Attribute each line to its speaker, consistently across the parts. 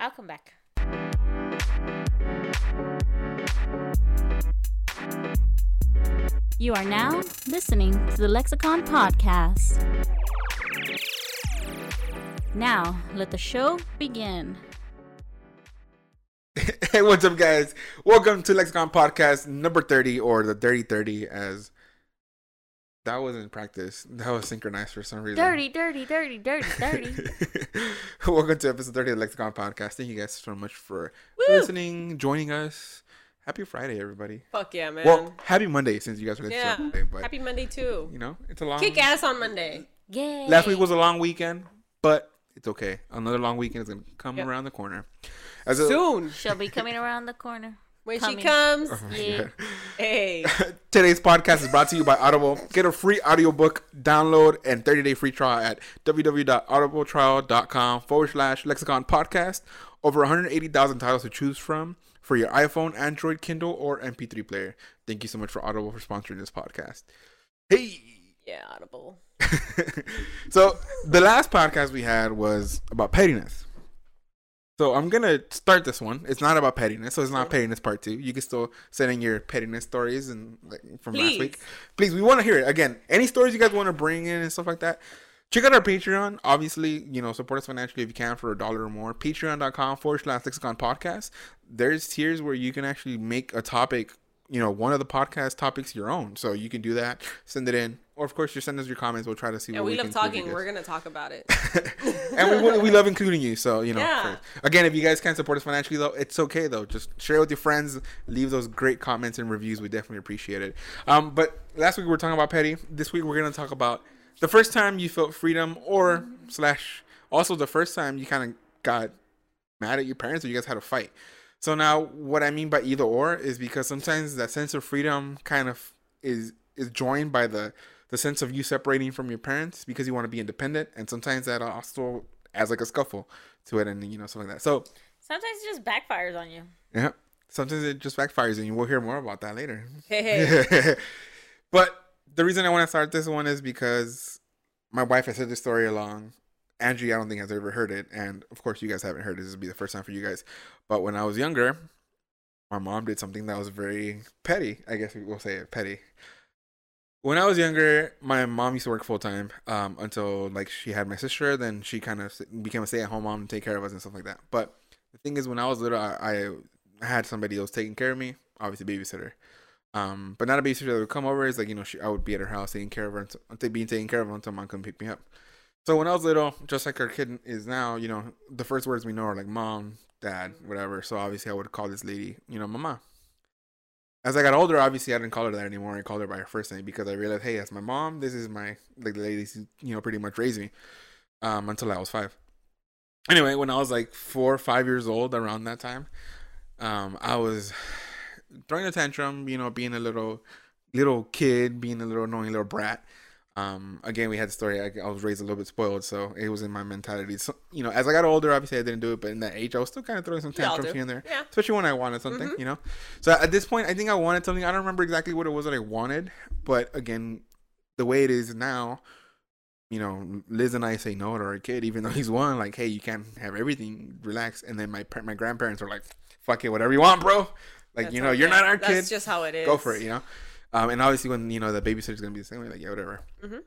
Speaker 1: I'll come back.
Speaker 2: You are now listening to the Lexicon Podcast. Now, let the show begin.
Speaker 3: Hey, what's up, guys? Welcome to Lexicon Podcast number 30, or the Dirty 30, as that was in practice. That was synchronized for some reason.
Speaker 1: Dirty.
Speaker 3: Welcome to episode 30 of the Lexicon Podcast. Thank you guys so much for listening, joining us. Happy Friday, everybody.
Speaker 4: Fuck yeah, man.
Speaker 3: Well, happy Monday, since you guys are
Speaker 4: yeah.
Speaker 3: Monday, but
Speaker 4: happy Monday too.
Speaker 3: You know, it's a long
Speaker 4: kick ass on Monday.
Speaker 1: Yay.
Speaker 3: Last week was a long weekend, but it's okay. Another long weekend is gonna come around the corner.
Speaker 4: Soon.
Speaker 1: She'll be coming around the corner.
Speaker 4: When she comes.
Speaker 3: Oh
Speaker 1: yeah.
Speaker 4: Hey.
Speaker 3: Today's podcast is brought to you by Audible. Get a free audiobook download and 30-day free trial at www.audibletrial.com/lexicon podcast. Over 180,000 titles to choose from for your iPhone, Android, Kindle, or MP3 player. Thank you so much for Audible for sponsoring this podcast. Hey!
Speaker 4: Yeah, Audible.
Speaker 3: So, the last podcast we had was about pettiness. So, I'm going to start this one. It's not about pettiness, so it's not pettiness part 2. You can still send in your pettiness stories and from last week. Please, we want to hear it. Again, any stories you guys want to bring in and stuff like that, check out our Patreon. Obviously, support us financially if you can for $1 or more. Patreon.com/Lexicon Podcast. There's tiers where you can actually make a topic, one of the podcast topics your own. So you can do that, send it in. Or, of course, you send us your comments. We'll try to see what we can do.
Speaker 4: We love talking. We're going to talk about it.
Speaker 3: And we love including you. So,
Speaker 4: Yeah.
Speaker 3: Again, if you guys can't support us financially, though, it's okay, though. Just share it with your friends. Leave those great comments and reviews. We definitely appreciate it. But last week we were talking about petty. This week we're going to talk about the first time you felt freedom / also the first time you kind of got mad at your parents or you guys had a fight. So now what I mean by either or is because sometimes that sense of freedom kind of is joined by the sense of you separating from your parents because you want to be independent. And sometimes that also adds like a scuffle to it and, something like that. So
Speaker 1: sometimes it just backfires on you.
Speaker 3: Yeah. Sometimes it just backfires and we'll hear more about that later.
Speaker 4: Hey.
Speaker 3: But the reason I want to start this one is because my wife has said this story along. Angie, I don't think has ever heard it. And of course, you guys haven't heard it. This will be the first time for you guys. But when I was younger, my mom did something that was very petty. I guess we'll say it, petty. When I was younger, my mom used to work full time until she had my sister. Then she kind of became a stay-at-home mom and take care of us and stuff like that. But the thing is, when I was little, I had somebody else taking care of me, obviously babysitter. But not a babysitter that would come over. It's I would be at her house taking care of her being taken care of until mom couldn't pick me up. So when I was little, just like our kid is now, the first words we know are like mom, dad, whatever. So obviously I would call this lady, mama. As I got older, obviously I didn't call her that anymore. I called her by her first name because I realized, hey, that's my mom. This is my, the lady who, pretty much raised me until I was 5. Anyway, when I was 4 or 5 years old, around that time, I was throwing a tantrum, being a little kid, being a little annoying little brat. Again, we had the story. I was raised a little bit spoiled, so it was in my mentality. So, as I got older, obviously I didn't do it, but in that age, I was still kind of throwing some tantrums here and there, especially when I wanted something, So at this point, I think I wanted something. I don't remember exactly what it was that I wanted, but again, the way it is now, Liz and I say no to our kid, even though he's 1. Hey, you can't have everything. Relax. And then my grandparents are like, fuck it, whatever you want, bro. You're not our kid.
Speaker 4: That's just how it is.
Speaker 3: Go for it, And obviously when, the babysitter's going to be the same way, yeah, whatever. Mm-hmm.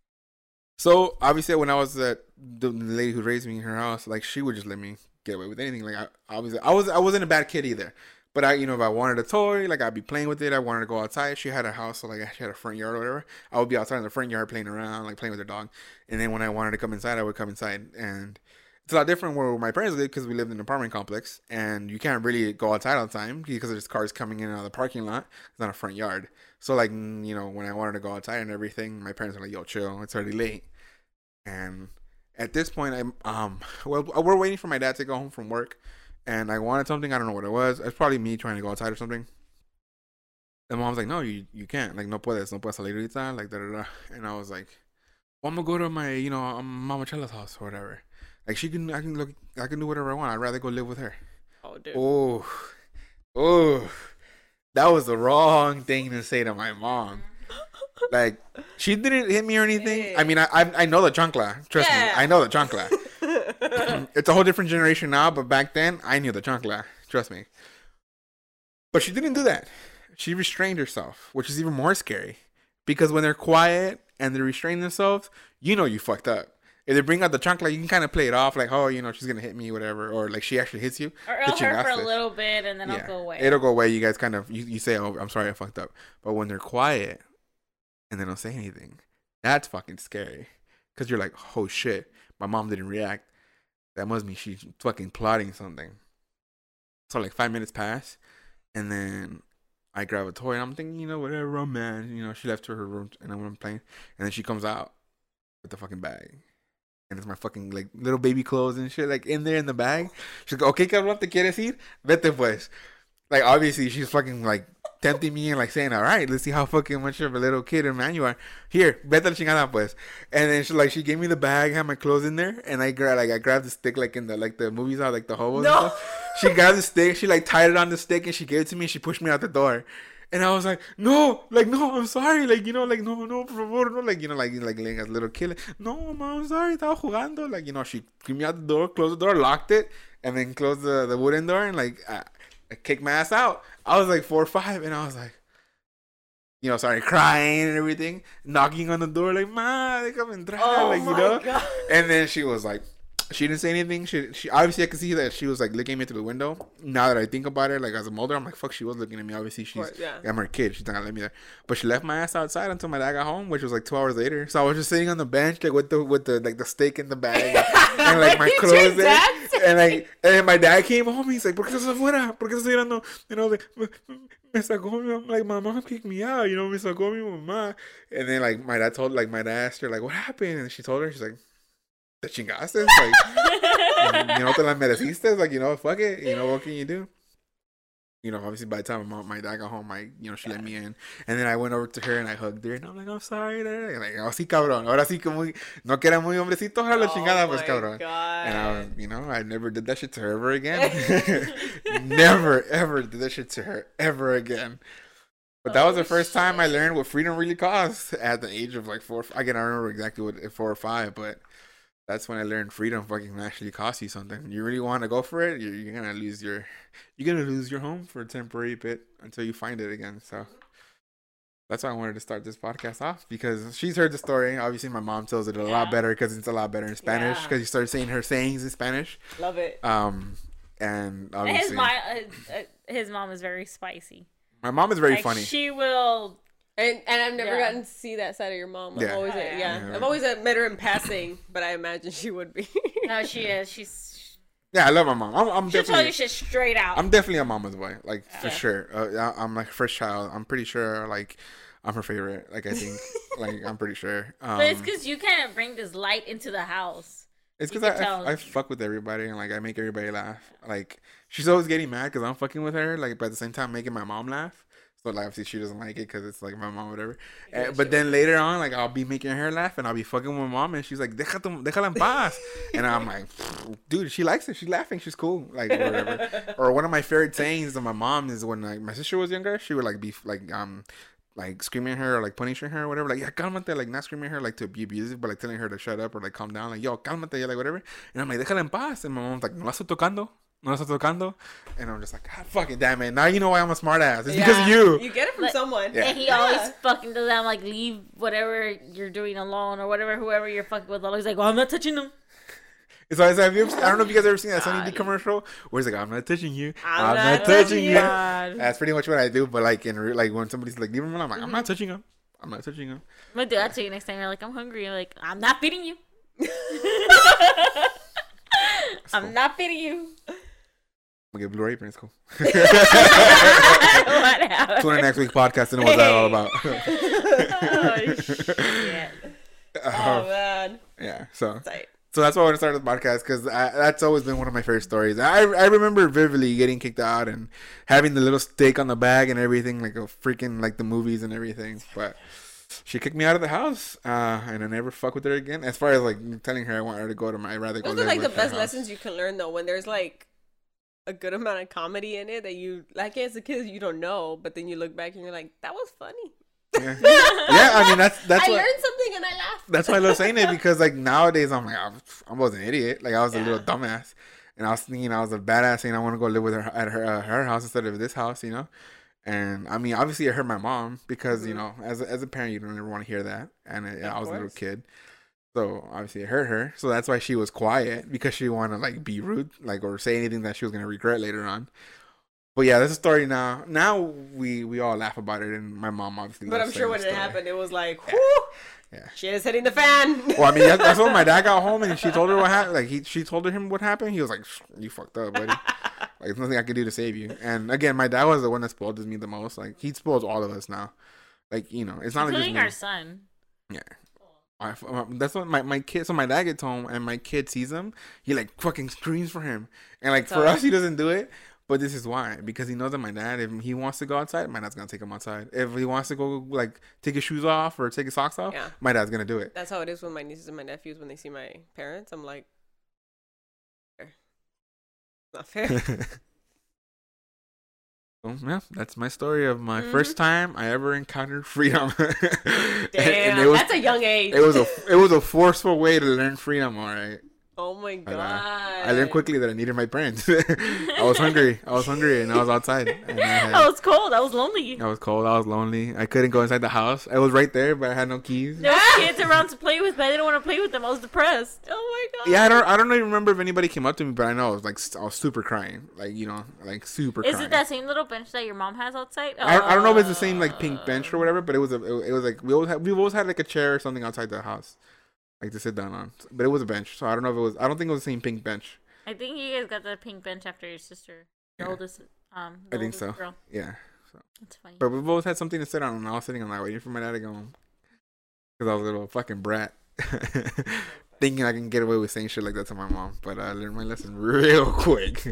Speaker 3: So obviously when I was at the lady who raised me in her house, she would just let me get away with anything. I wasn't a bad kid either. But if I wanted a toy, I'd be playing with it. I wanted to go outside. She had a house, so she had a front yard or whatever. I would be outside in the front yard playing around, playing with her dog. And then when I wanted to come inside, I would come inside. And it's a lot different where my parents lived because we lived in an apartment complex and you can't really go outside all the time because there's cars coming in and out of the parking lot. It's not a front yard. So when I wanted to go outside and everything, my parents were like, yo, chill, it's already late. And at this point, we're waiting for my dad to go home from work and I wanted something. I don't know what it was. It's probably me trying to go outside or something. And mom's like, no, you can't. No puedes salir ahorita, da-da-da. And I was like, well, I'm going to go to my, Mama Chela's house or whatever. I can do whatever I want. I'd rather go live with her.
Speaker 4: Oh, dude.
Speaker 3: Oh. That was the wrong thing to say to my mom. She didn't hit me or anything. Hey. I mean, I know the chancla. Trust me. I know the chancla. It's a whole different generation now, but back then, I knew the chancla. Trust me. But she didn't do that. She restrained herself, which is even more scary. Because when they're quiet and they restrain themselves, you know you fucked up. If they bring out the chancla, you can kind of play it off like, oh, you know, she's going to hit me, whatever. Or like she actually hits you.
Speaker 1: Or it'll hurt for a little bit and then it'll go away.
Speaker 3: It'll go away. You guys kind of, you say, oh, I'm sorry I fucked up. But when they're quiet and they don't say anything, that's fucking scary. Because you're like, oh shit, my mom didn't react. That must mean she's fucking plotting something. So like 5 minutes pass. And then I grab a toy and I'm thinking, you know, whatever, I'm mad. You know, she left to her room and I'm playing. And then she comes out with the fucking bag. And it's my fucking, like, little baby clothes and shit, like, in there in the bag. She's like, okay, cabrón, ¿te quieres ir? Vete, pues. Like, obviously, she's fucking, like, tempting me and, like, saying, all right, let's see how fucking much of a little kid or man you are. Here, vete la chingada, pues. And then, she gave me the bag, had my clothes in there, and I grabbed the stick, like, in the, like, the movies are, like, the hobos and stuff. She grabbed the stick, she, like, tied it on the stick, and she gave it to me, and she pushed me out the door. And I was like, no, I'm sorry, like, you know, like, no, por favor, no, like, you know, like a little kid, like, no, mom, I'm sorry, estaba jugando, like, you know, she threw me out the door, closed the door, locked it, and then closed the wooden door, and, like, I kicked my ass out. I was, like, 4 or 5, and I was, like, you know, started crying and everything, knocking on the door, like, ma, déjame entrar, like, you know, God. And then she was, like, she didn't say anything. She obviously I could see that she was like looking at me through the window. Now that I think about it, like as a older, I'm like, fuck, she was looking at me. Obviously, I'm her kid. She's not gonna let me there. But she left my ass outside until my dad got home, which was like 2 hours later. So I was just sitting on the bench, like with the like the steak in the bag and like my clothes there. And then my dad came home. He's like, ¿Por qué estás afuera? ¿Por qué estás llorando? You know, like me sacó mi, like my mom kicked me out. You know, me sacó mi mamá. And then like my dad asked her like, what happened? And she told her, she's like, te chingaste, like, you know, te la mereciste, like, you know, fuck it, you know, what can you do? You know, obviously by the time my dad got home, she let me in, and then I went over to her and I hugged her, and I'm like, I'm sorry, and like, oh, sí, cabrón, ahora sí que muy, no que era muy hombrecito, ahora la chingada, pues, cabrón. God. And I was, you know, I never did that shit to her ever again. Never, ever did that shit to her ever again. But that was the first time I learned what freedom really costs at the age of like 4. Again, I don't remember exactly what 4 or 5, but that's when I learned freedom fucking actually costs you something. You really want to go for it, you're gonna lose your home for a temporary bit until you find it again. So that's why I wanted to start this podcast off, because she's heard the story. Obviously, my mom tells it a lot better because it's a lot better in Spanish. Because you start saying her sayings in Spanish.
Speaker 4: Love it.
Speaker 3: And obviously,
Speaker 1: his mom is very spicy.
Speaker 3: My mom is very funny.
Speaker 1: She will.
Speaker 4: And I've never gotten to see that side of your mom. I've always met her in passing, but I imagine she would be.
Speaker 1: No, she is. She's.
Speaker 3: Yeah, I love my mom. I'm
Speaker 1: She'll
Speaker 3: definitely.
Speaker 1: tell you shit straight out.
Speaker 3: I'm definitely a mama's boy, like for sure. I'm like first child. I'm pretty sure like I'm her favorite. Like I think, like I'm pretty sure.
Speaker 1: But it's because you kind of bring this light into the house.
Speaker 3: It's because I fuck with everybody and like I make everybody laugh. Like she's always getting mad because I'm fucking with her. Like but at the same time making my mom laugh. So like obviously she doesn't like it because it's like my mom or whatever. But then later on, like I'll be making her laugh and I'll be fucking with my mom and she's like, déjala en paz. And I'm like, dude, she likes it. She's laughing. She's cool. Like or whatever. Or one of my favorite sayings of my mom is when like my sister was younger, she would like be like screaming at her or like punishing her or whatever. Like, yeah, cálmate. Like not screaming at her like to be abusive, but like telling her to shut up or like calm down. Like, yo, cálmate. Like whatever. And I'm like, déjala en paz. And my mom's like, no la estoy tocando. No la estoy tocando. And I'm just like, God fucking damn it. Now you know why I'm a smart ass. It's because of you.
Speaker 4: You get it from someone.
Speaker 1: Yeah. And he always fucking does that. I'm like, leave whatever you're doing alone or whatever, whoever you're fucking with. He's like, well, I'm not touching them.
Speaker 3: So I don't know if you guys ever seen that Sunny D commercial where he's like, I'm not touching you. I'm not touching you. That's pretty much what I do. But like like when somebody's like, leave him alone, I'm like, I'm not touching him. I'm not touching him.
Speaker 1: I'm gonna do that to you next time. You're like, I'm hungry. You're like, I'm not feeding you. I'm not feeding you.
Speaker 3: I'm gonna get Blue Apron. It's cool.
Speaker 1: Whatever.
Speaker 3: Tune in next week's podcast and what's that all about.
Speaker 1: Oh shit.
Speaker 4: Oh man.
Speaker 3: Yeah. So that's why I want to start the podcast because that's always been one of my favorite stories. I remember vividly getting kicked out and having the little steak on the bag and everything, like a freaking like the movies and everything. But she kicked me out of the house, and I never fuck with her again. As far as like telling her I want her to go to my, I'd rather go.
Speaker 4: Those are like the best lessons you can learn though, when there's like a good amount of comedy in it that you like as a kid you don't know, but then you look back and you're like, that was funny.
Speaker 3: Yeah. Yeah, I mean that's
Speaker 4: I learned something and I laughed.
Speaker 3: That's why I love saying it, because like nowadays I'm like I was an idiot. Like I was a little dumbass, and I was thinking I was a badass, saying I want to go live with her at her house instead of this house, you know. And I mean, obviously, it hurt my mom because you know, as a parent, you don't ever want to hear that. And I was a little kid, so obviously it hurt her. So that's why she was quiet, because she wanted to like be rude, like, or say anything that she was gonna regret later on. But yeah, that's a story now. Now we all laugh about it, and my mom obviously.
Speaker 4: But I'm sure when it happened, it was like, whoo, shit is hitting the fan.
Speaker 3: Well, I mean, that's when my dad got home, and she told her what happened. Like she told him what happened. He was like, "You fucked up, buddy." Like, there's nothing I can do to save you. And again, my dad was the one that spoiled me the most. Like, he spoils all of us now. Like, you know, it's not
Speaker 1: including
Speaker 3: like
Speaker 1: our son.
Speaker 3: Yeah. That's what my kid. So my dad gets home and my kid sees him. He like fucking screams for him. And like for us, he doesn't do it. But this is why, because he knows that my dad, if he wants to go outside, my dad's gonna take him outside. If he wants to go like take his shoes off or take his socks off, my dad's gonna do it.
Speaker 4: That's how it is with my nieces and my nephews when they see my parents. I'm like, not fair.
Speaker 3: So, yeah, that's my story of my first time I ever encountered freedom.
Speaker 4: Damn, that's a young age.
Speaker 3: It was a forceful way to learn freedom. All right.
Speaker 4: Oh my god!
Speaker 3: I learned quickly that I needed my parents. I was hungry, and I was outside. And
Speaker 1: I was cold. I was lonely.
Speaker 3: I was cold. I was lonely. I couldn't go inside the house. I was right there, but I had no keys.
Speaker 1: There were kids around to play with, but I didn't want to play with them. I was depressed.
Speaker 4: Oh my god!
Speaker 3: Yeah, I don't even remember if anybody came up to me, but I know I was super crying, like, you know, like super.
Speaker 1: Is
Speaker 3: crying.
Speaker 1: it that same little bench that your mom has outside?
Speaker 3: I don't know if it's the same like pink bench or whatever, but it was like we've always had like a chair or something outside the house, like to sit down on. But it was a bench, so I don't know if it was. I don't think it was the same pink bench.
Speaker 1: I think you guys got the pink bench after your sister, your oldest.
Speaker 3: I think so.
Speaker 1: Girl.
Speaker 3: Yeah. So.
Speaker 1: That's funny.
Speaker 3: But we've always had something to sit on, and I was sitting on that waiting for my dad to go home, because I was a little fucking brat, thinking I can get away with saying shit like that to my mom. But I learned my lesson real quick.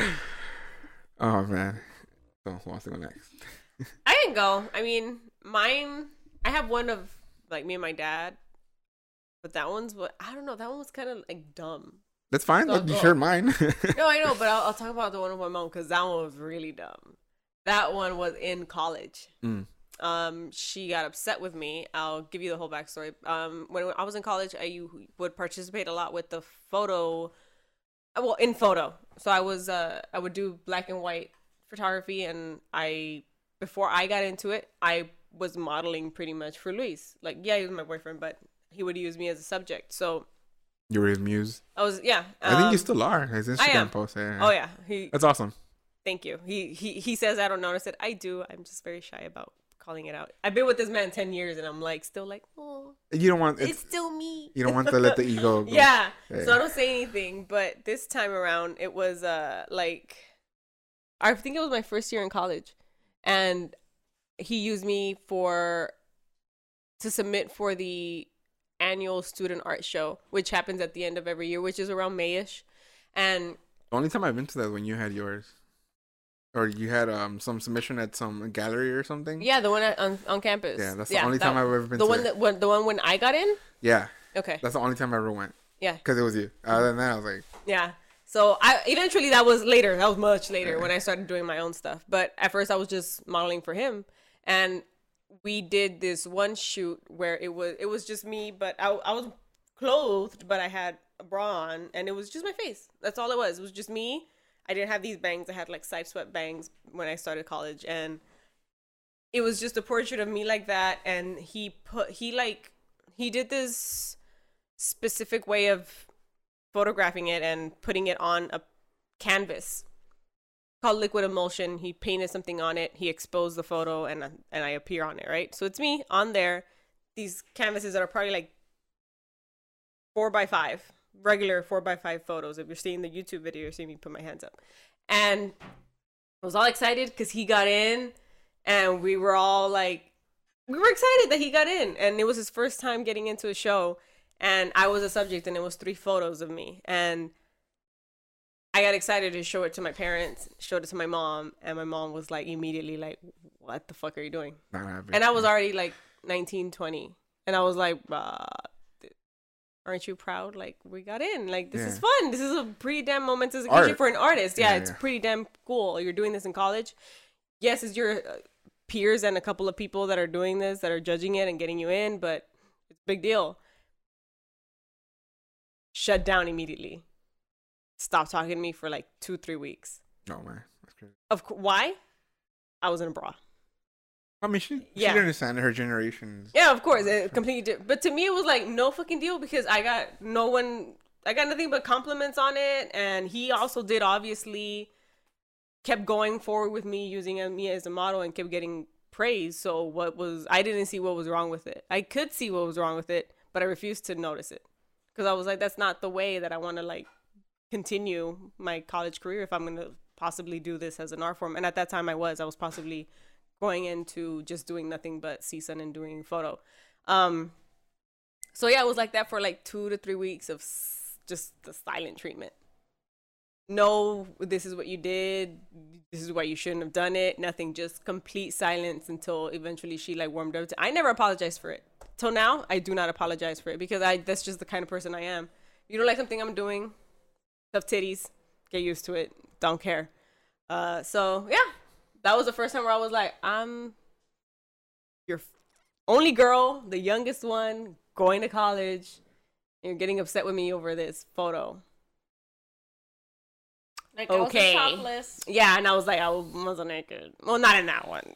Speaker 3: Oh man. So who wants to go next?
Speaker 4: I can go. I mean, mine. I have one of like me and my dad. But that one's what I don't know. That one was kind of like dumb.
Speaker 3: That's fine.
Speaker 4: So
Speaker 3: you shared mine.
Speaker 4: No, I know, but I'll talk about the one with my mom because that one was really dumb. That one was in college. She got upset with me. I'll give you the whole backstory. When I was in college, I would participate a lot with the photo. Well, in photo. So I would do black and white photography, and before I got into it, I was modeling pretty much for Luis. Like, yeah, he was my boyfriend, but he would use me as a subject. So
Speaker 3: you were his muse.
Speaker 4: I was, yeah.
Speaker 3: I think you still are. His Instagram post. Yeah.
Speaker 4: Oh yeah,
Speaker 3: that's awesome.
Speaker 4: Thank you. He says I don't notice it. I do. I'm just very shy about calling it out. I've been with this man 10 years, and I'm like still like, oh. You
Speaker 3: don't want
Speaker 4: it's still me.
Speaker 3: You don't want to let the ego go.
Speaker 4: Yeah. So I don't say anything. But this time around, it was like, I think it was my first year in college, and he used me to submit for the annual student art show, which happens at the end of every year, which is around May-ish. And
Speaker 3: the only time I've been to that when you had yours, or you had some submission at some gallery or something.
Speaker 4: Yeah, the one on campus.
Speaker 3: Yeah, that's the only time I've ever been. The
Speaker 4: one when I got in.
Speaker 3: Yeah.
Speaker 4: Okay.
Speaker 3: That's the only time I ever went.
Speaker 4: Yeah.
Speaker 3: Because it was you. Other than that, I was like.
Speaker 4: Yeah. So eventually that was later. That was much later when I started doing my own stuff. But at first I was just modeling for him, and we did this one shoot where it was just me, but I was clothed, but I had a bra on, and it was just my face. That's all it was. It was just me. I didn't have these bangs. I had like side swept bangs when I started college, and it was just a portrait of me like that. And he did this specific way of photographing it and putting it on a canvas called liquid emulsion. He painted something on it. He exposed the photo, and I appear on it, right? So it's me on there. These canvases that are probably like 4x5, regular 4x5 photos. If you're seeing the YouTube video, you're seeing me put my hands up. And I was all excited because he got in, and we were excited that he got in. And it was his first time getting into a show, and I was a subject, and it was 3 photos of me. And I got excited to show it to my parents, showed it to my mom, and my mom was like immediately like, what the fuck are you doing? And I was already like 19, 20. And I was like, aren't you proud? Like, we got in. Like, this is fun. This is a pretty damn momentous occasion for an artist. Yeah, it's pretty damn cool. You're doing this in college. Yes, it's your peers and a couple of people that are doing this, that are judging it and getting you in, but it's a big deal. Shut down immediately. Stop talking to me for like 2-3 weeks.
Speaker 3: Oh man, that's crazy.
Speaker 4: Why? I was in a bra.
Speaker 3: I mean, she didn't understand her generation.
Speaker 4: Yeah, of course, it completely did. But to me, it was like no fucking deal because I got nothing but compliments on it, and he also did obviously kept going forward with me using me as a model and kept getting praise. So I didn't see what was wrong with it. I could see what was wrong with it, but I refused to notice it because I was like, that's not the way that I want to like continue my college career if I'm going to possibly do this as an art form. And at that time I was possibly going into just doing nothing but CSUN and doing photo. So yeah, it was like that for like 2 to 3 weeks of just the silent treatment. No, this is what you did. This is why you shouldn't have done it. Nothing, just complete silence until eventually she like warmed up. I never apologized for it. Till now, I do not apologize for it because that's just the kind of person I am. You don't like something I'm doing, tough titties, get used to it. Don't care. So yeah, that was the first time where I was like, I'm your only girl, the youngest one, going to college. You're getting upset with me over this photo.
Speaker 1: Like,
Speaker 4: okay.
Speaker 1: I was topless.
Speaker 4: Yeah, and I was like, I wasn't naked. Well, not in that one.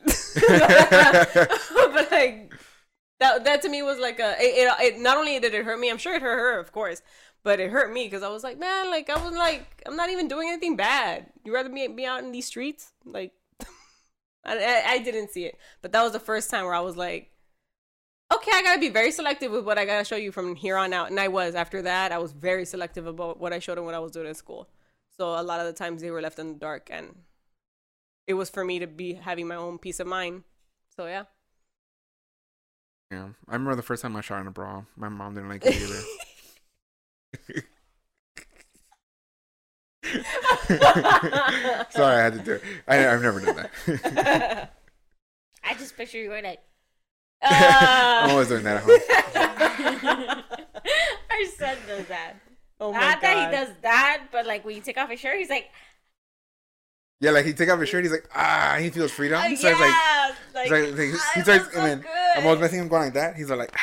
Speaker 4: But like, that to me was like it not only did it hurt me, I'm sure it hurt her, of course, but it hurt me because I was like, man, like I was like, I'm not even doing anything bad. You rather be out in these streets? Like, I didn't see it, but that was the first time where I was like, okay, I gotta be very selective with what I gotta show you from here on out. And I was, after that, I was very selective about what I showed them when I was doing in school. So a lot of the times they were left in the dark, and it was for me to be having my own peace of mind. So yeah.
Speaker 3: Yeah, I remember the first time I shot in a bra. My mom didn't like it either. Sorry, I had to do it. I've never done that.
Speaker 1: I just picture you going like,
Speaker 3: I'm always doing that at home.
Speaker 1: our son does that.
Speaker 4: Oh my
Speaker 1: Not
Speaker 4: God.
Speaker 1: that he does that, but like when you take off his shirt, he's like,
Speaker 3: Yeah, like he take off his shirt, he's like, he feels freedom. So
Speaker 1: yeah,
Speaker 3: it's like he starts, and then I'm always messing him going like that. He's like,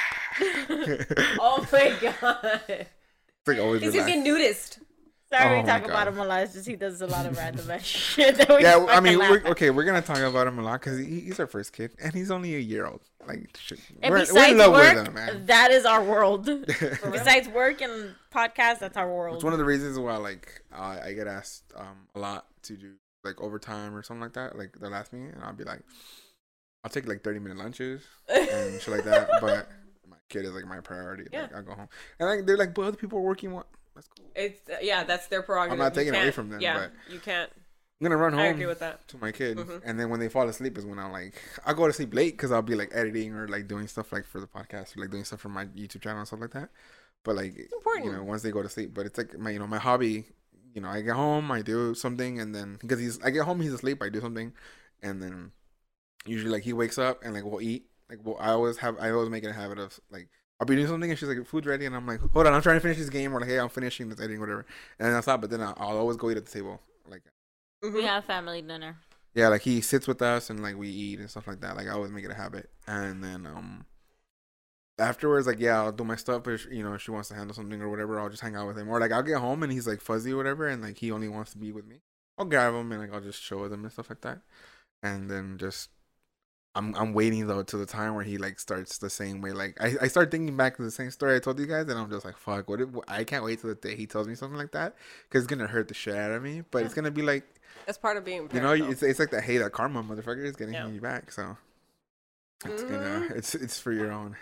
Speaker 4: Oh my God.
Speaker 3: It's like always
Speaker 4: He's gonna
Speaker 3: relaxed.
Speaker 4: get nudist.
Speaker 1: sorry,
Speaker 3: Oh
Speaker 1: we
Speaker 3: my
Speaker 1: talk
Speaker 3: God.
Speaker 1: about him a lot. It's just he does a lot of random ass shit. That we
Speaker 3: Yeah, I
Speaker 1: fucking
Speaker 3: mean,
Speaker 1: laugh
Speaker 3: we're gonna talk about him a lot because he's our first kid, and he's only a year old. Like, shit.
Speaker 1: And
Speaker 3: We're
Speaker 1: besides
Speaker 3: in love
Speaker 1: work,
Speaker 3: with him, man.
Speaker 1: that is our world. Besides work and podcast, that's our world.
Speaker 3: It's one of the reasons why, like, I get asked a lot to do like overtime or something like that. Like they'll ask me, and I'll be like, I'll take like 30-minute lunches and shit like that. But my kid is like my priority.
Speaker 4: Yeah.
Speaker 3: Like I go home, and like they're like, but other people are working. What? That's cool.
Speaker 4: It's that's their prerogative.
Speaker 3: I'm not
Speaker 4: You
Speaker 3: taking it away
Speaker 4: can't-
Speaker 3: from them,
Speaker 4: Yeah,
Speaker 3: but-
Speaker 4: you can't.
Speaker 3: I'm gonna run home
Speaker 4: I agree with that.
Speaker 3: to my kid,
Speaker 4: Mhm.
Speaker 3: and then when they fall asleep is when I'll go to sleep late because I'll be like editing or like doing stuff like for the podcast or like doing stuff for my YouTube channel and stuff like that. But like,
Speaker 4: important.
Speaker 3: you know, once they go to sleep, but it's like my hobby. You know, I get home, I do something, and then because I get home, he's asleep, I do something, and then usually like he wakes up and like we'll eat. Like I always make it a habit of like I'll be doing something and she's like, food's ready, and I'm like, hold on, I'm trying to finish this game, or like, hey, I'm finishing this editing, whatever, and then I'll stop. But then I'll always go eat at the table, like.
Speaker 1: We have family dinner.
Speaker 3: Yeah, like he sits with us and like we eat and stuff like that. Like I always make it a habit, and then afterwards, like yeah, I'll do my stuff. But you know, if she wants to handle something or whatever, I'll just hang out with him. Or like I'll get home and he's like fuzzy or whatever, and like he only wants to be with me. I'll grab him and like I'll just show him and stuff like that, and then just I'm waiting though to the time where he like starts the same way. Like I start thinking back to the same story I told you guys, and I'm just like, fuck, I can't wait till the day he tells me something like that, because it's gonna hurt the shit out of me. But it's gonna be like.
Speaker 4: That's part of being a
Speaker 3: You know,
Speaker 4: parent, though.
Speaker 3: it's like that. Hey, that karma, motherfucker, is getting
Speaker 4: Yeah.
Speaker 3: you back. So it's
Speaker 4: Mm-hmm.
Speaker 3: gonna, it's for your own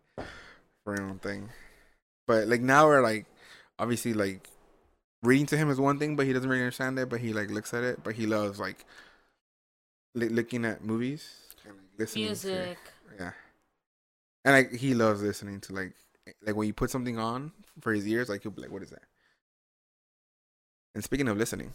Speaker 3: thing. But like now we're like, obviously like, reading to him is one thing, but he doesn't really understand it. But he like looks at it. But he loves like looking at movies and like, listening
Speaker 1: Music.
Speaker 3: to, yeah. And like he loves listening to like when you put something on for his ears, like he'll be like, "What is that?" And speaking of listening.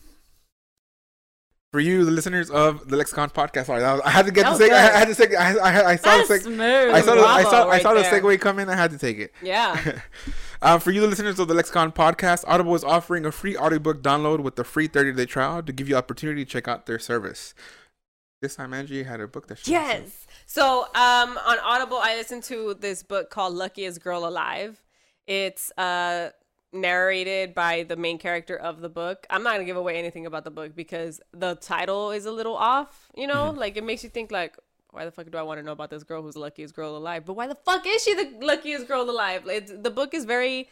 Speaker 3: For you, the listeners of the Lexicon podcast, sorry, I had to get the segue. I had to say, I saw the
Speaker 1: That's
Speaker 3: segue.
Speaker 1: smooth.
Speaker 3: I saw the
Speaker 4: right there.
Speaker 3: segue come in. I had to take it.
Speaker 4: Yeah.
Speaker 3: For you, the listeners of the Lexicon podcast, Audible is offering a free audiobook download with a free 30-day trial to give you opportunity to check out their service. This time Angie had a book that she
Speaker 4: Yes. So on Audible, I listened to this book called Luckiest Girl Alive. It's narrated by the main character of the book. I'm not gonna give away anything about the book because the title is a little off, you know? Like it makes you think like, why the fuck do I want to know about this girl who's the luckiest girl alive? But why the fuck is she the luckiest girl alive? The book is very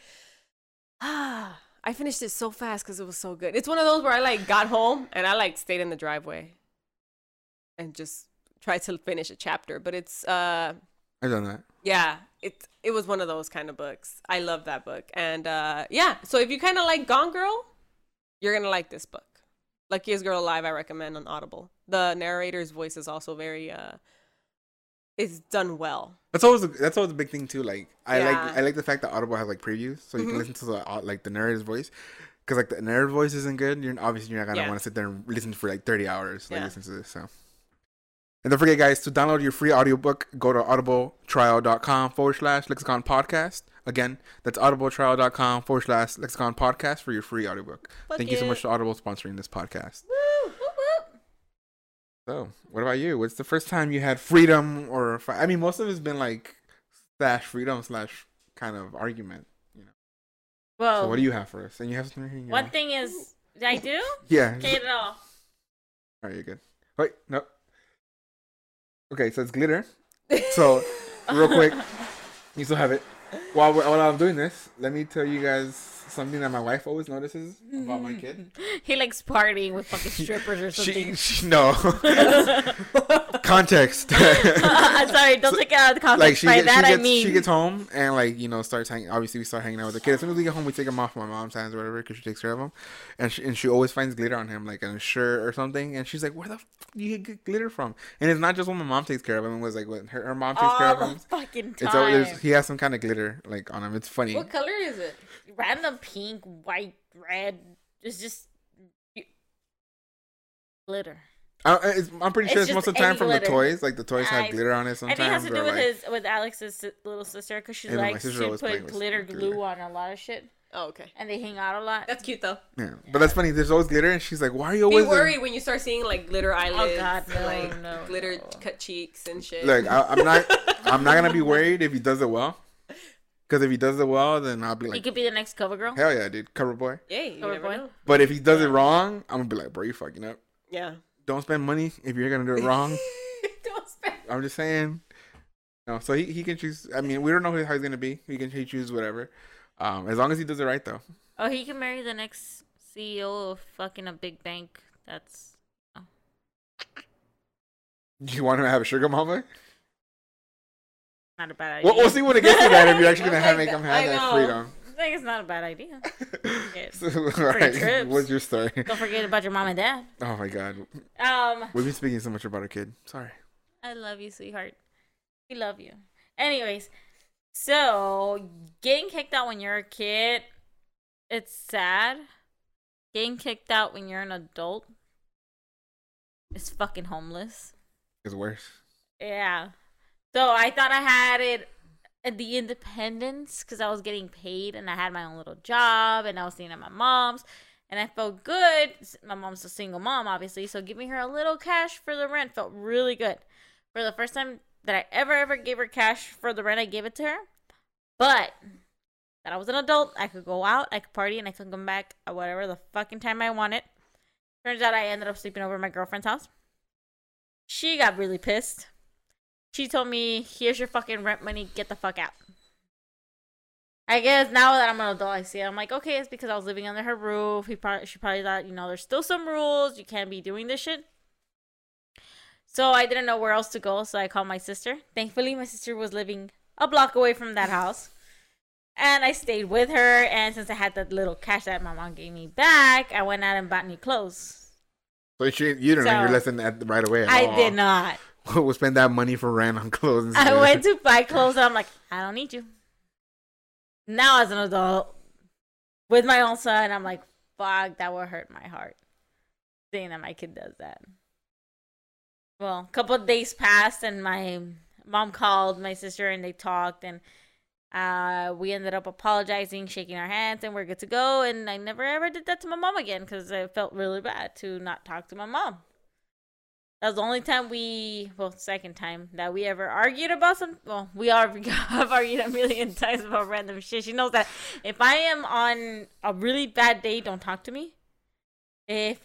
Speaker 4: I finished it so fast because it was so good. It's one of those where I like got home and I like stayed in the driveway and just tried to finish a chapter. But it's
Speaker 3: I've done that.
Speaker 4: yeah, it was one of those kind of books. I love that book. And yeah, so if you kind of like Gone Girl, you're going to like this book. Luckiest Girl Alive, I recommend on Audible. The narrator's voice is also very it's done well.
Speaker 3: That's always a big thing too. Like
Speaker 4: Yeah.
Speaker 3: I like the fact that Audible has like previews, so you can listen to the narrator's voice. Because like the narrator's voice isn't good, you're not gonna want to sit there and listen for like 30 hours. Like listen to this. So, and don't forget, guys, to download your free audiobook, go to audibletrial.com/lexicon podcast. Again, that's audibletrial.com/lexicon podcast for your free audiobook. Thank you so much to Audible sponsoring this podcast.
Speaker 1: Woo, whoop, whoop.
Speaker 3: So, what about you? What's the first time you had freedom I mean, most of it's been like /freedom/ kind of argument, you know.
Speaker 1: Well,
Speaker 3: So, what do you have for us? And you have something here?
Speaker 1: one thing is, I do?
Speaker 3: Yeah.
Speaker 1: Okay, it all.
Speaker 3: All right, you're good. Wait, no. Okay, so it's glitter. So, real quick, you still have it. While I'm doing this, let me tell you guys something that my wife always notices about my kid.
Speaker 1: He likes partying with fucking strippers or something.
Speaker 3: No. Context.
Speaker 1: I'm sorry, don't take it out of the context.
Speaker 3: Like
Speaker 1: I
Speaker 3: she
Speaker 1: mean,
Speaker 3: gets home and like starts hanging. Obviously, we start hanging out with the kid. As soon as we get home, we take him off my mom's hands or whatever because she takes care of him, and she always finds glitter on him, like on a shirt or something. And she's like, "Where the fuck do you get glitter from?" And it's not just when my mom takes care of him. It was like when her mom takes care of
Speaker 1: all
Speaker 3: him.
Speaker 1: the fucking
Speaker 3: It's
Speaker 1: time.
Speaker 3: always, he has some kind of glitter like on him. It's funny.
Speaker 4: What color is it?
Speaker 1: Random pink, white, red. It's just glitter.
Speaker 3: I'm pretty sure
Speaker 1: It's
Speaker 3: it's most
Speaker 1: just
Speaker 3: of the time
Speaker 1: any
Speaker 3: from
Speaker 1: glitter.
Speaker 3: the toys. Like the toys have glitter on it
Speaker 1: I
Speaker 3: sometimes.
Speaker 1: think it has to do
Speaker 3: or,
Speaker 1: with
Speaker 3: like,
Speaker 1: with Alex's little sister because she
Speaker 3: And my
Speaker 1: likes
Speaker 3: sister
Speaker 1: to
Speaker 3: always playing
Speaker 1: put
Speaker 3: with
Speaker 1: glitter
Speaker 3: glitter.
Speaker 1: glue on a lot of shit,
Speaker 4: Oh, okay.
Speaker 1: and they hang out a lot.
Speaker 4: That's cute though.
Speaker 3: yeah. But that's funny. There's always glitter, and she's like, "Why are you
Speaker 4: Be
Speaker 3: always?"
Speaker 4: worried when you start seeing like glitter eyelids,
Speaker 1: God,
Speaker 4: and, like
Speaker 1: no,
Speaker 4: glitter
Speaker 1: no.
Speaker 4: cut cheeks and shit.
Speaker 3: Look, I'm not gonna be worried if he does it well. Because if he does it well, then I'll be
Speaker 1: He
Speaker 3: like,
Speaker 1: could be the next cover girl.
Speaker 3: hell yeah, dude, cover boy.
Speaker 4: Yay, you
Speaker 1: Cover
Speaker 4: never
Speaker 1: boy.
Speaker 4: know.
Speaker 3: But if he does it wrong, I'm gonna be like, bro, you fucking up.
Speaker 4: Yeah.
Speaker 3: Don't spend money if you're gonna do it wrong.
Speaker 4: Don't spend.
Speaker 3: I'm just saying. No, so he can choose. I mean, we don't know how he's gonna be. He choose whatever. As long as he does it right, though.
Speaker 1: Oh, he can marry the next CEO of fucking a big bank. That's
Speaker 3: Do you want him to have a sugar mama?
Speaker 1: not a bad idea.
Speaker 3: We'll see when it gets to that. If you're actually gonna make him have
Speaker 4: I
Speaker 3: that
Speaker 4: know.
Speaker 3: freedom.
Speaker 1: I think it's not a bad idea.
Speaker 3: So, all right,
Speaker 1: trips.
Speaker 3: what's your story?
Speaker 1: Don't forget about your mom and dad.
Speaker 3: Oh my god,
Speaker 1: Um,
Speaker 3: we've been speaking so much about our kid. Sorry.
Speaker 1: I love you, sweetheart. We love you. Anyways, so getting kicked out when you're a kid, it's sad. Getting kicked out when you're an adult is fucking homeless.
Speaker 3: It's worse.
Speaker 1: Yeah. So I thought I had it at the independence because I was getting paid and I had my own little job and I was staying at my mom's and I felt good. My mom's a single mom, obviously, so giving her a little cash for the rent felt really good. For the first time that I ever gave her cash for the rent, I gave it to her. But that I was an adult, I could go out, I could party, and I could come back at whatever the fucking time I wanted. Turns out I ended up sleeping over at my girlfriend's house. She got really pissed. She told me, here's your fucking rent money, get the fuck out. I guess now that I'm an adult, I see it. I'm like, okay, it's because I was living under her roof. She probably thought, there's still some rules. You can't be doing this shit. So I didn't know where else to go, so I called my sister. Thankfully, my sister was living a block away from that house. And I stayed with her, and since I had that little cash that my mom gave me back, I went out and bought new clothes.
Speaker 3: So you didn't learn your lesson right away.
Speaker 1: I did not.
Speaker 3: We'll spend that money for rent on clothes. And
Speaker 1: I
Speaker 3: stuff.
Speaker 1: went to buy clothes and I'm like, I don't need you. Now as an adult, with my own son, I'm like, fuck, that would hurt my heart. Seeing that my kid does that. Well, a couple of days passed and my mom called my sister and they talked and we ended up apologizing, shaking our hands, and we're good to go. And I never ever did that to my mom again because I felt really bad to not talk to my mom. That was the only time second time that we ever argued about we have argued a million times about random shit. She knows that if I am on a really bad day, don't talk to me. If